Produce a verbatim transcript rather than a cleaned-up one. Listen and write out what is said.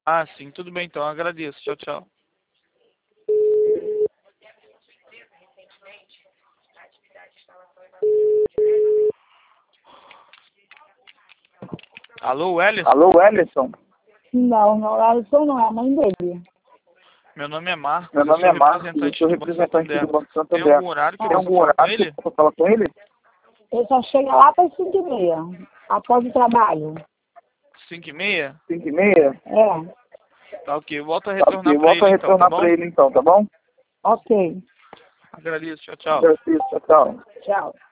Ah, sim, tudo bem então, agradeço. Tchau, tchau. Alô, Wellington? Alô, Wellington? Não, não, Alisson não, é a mãe dele. Meu nome é Marcos, Meu nome eu é sou Marcos, eu representante sou do Banco representante Santander. do Banco Tem Santander. algum horário que eu Tem possa algum falar com horário que ele? eu posso falar com ele? Ele só chega lá para as cinco e meia, após o trabalho. Cinco e meia? Cinco e meia? É, Tá ok, volta a Tá, retornar ok, pra volta a ele então, tá retornar bom? pra ele então, tá bom? ok. Agradeço, tchau, tchau. Agradeço, tchau, tchau. Tchau.